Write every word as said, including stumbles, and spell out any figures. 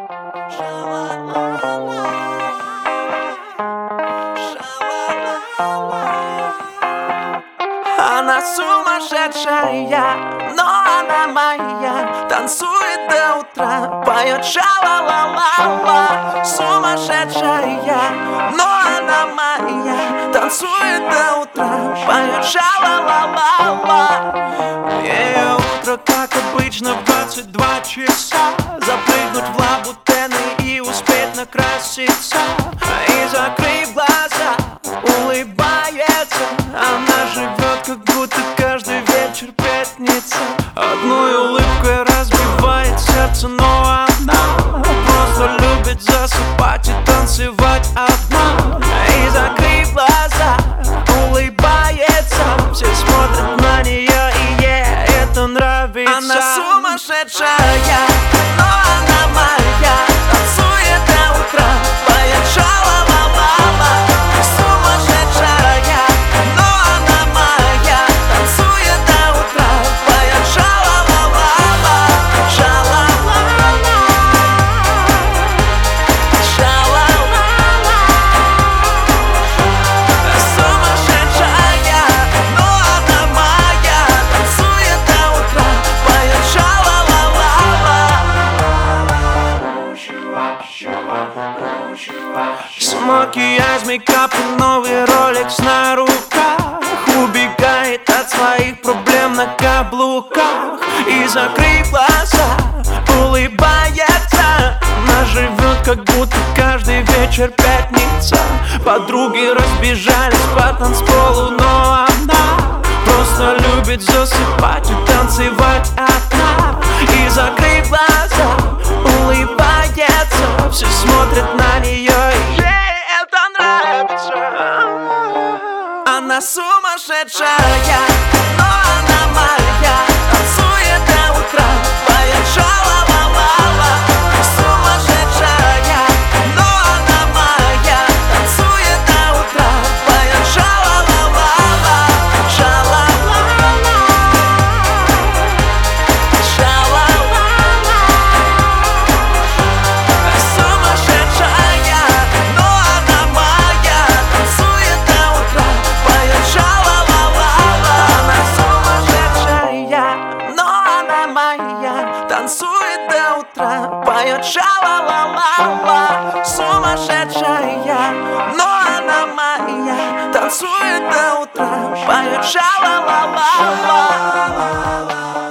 Она сумасшедшая, но она моя. Танцует до утра, поет ша-ла-ла-ла-ла. Сумасшедшая, но она моя. Танцует до утра, поет ша-ла-ла-ла-ла. Ее утро, как обычно, в двадцать два часа. Запрыгнуть в лабутены и успеть накраситься. И закрыв глаза, улыбается. Она живет, как будто каждый вечер пятница. Одной улыбкой разбивает сердце, но она просто любит засыпать и танцевать одна. И закрыв глаза, улыбается. Все смотрят на нее, и ей это нравится. Она сумасшедшая, но она моя. Танцует до утра, поет ша-ла-ла-ла-ла. Сумасшедшая, но она моя. Танцует до утра, поет ша-ла-ла-ла-ла. Ша-ла-ла-ла, ша-ла-ла-ла. Сумасшедшая, но она моя. Танцует до утра, поет ша-ла-ла-ла-ла. Смоки, мейкап и новый ролекс на руках. Убегает от своих проблем на каблуках. И закрыв глаза, улыбается. Она живет, как будто каждый вечер пятница. Подруги разбежались по танцполу, но она просто любит засыпать и танцевать одна. И закрыв глаза, улыбается. Все смотрят на нее, и ей это нравится. Она сумасшедшая, но она моя. Танцует до утра, поет ша-ла-ла-ла-ла. Сумасшедшая, но она моя. Танцует до утра, поет ша-ла-ла-ла-ла. Ша-ла-ла-ла, ша-ла-ла-ла. Сумасшедшая, но она моя. Танцует до утра, поет ша-ла-ла-ла-ла. Она сумасшедшая, но она моя. Танцует до утра, поет ша-ла-ла-ла-ла. Сумасшедшая, но она моя. Танцует до утра, поет ша-ла-ла-ла-ла.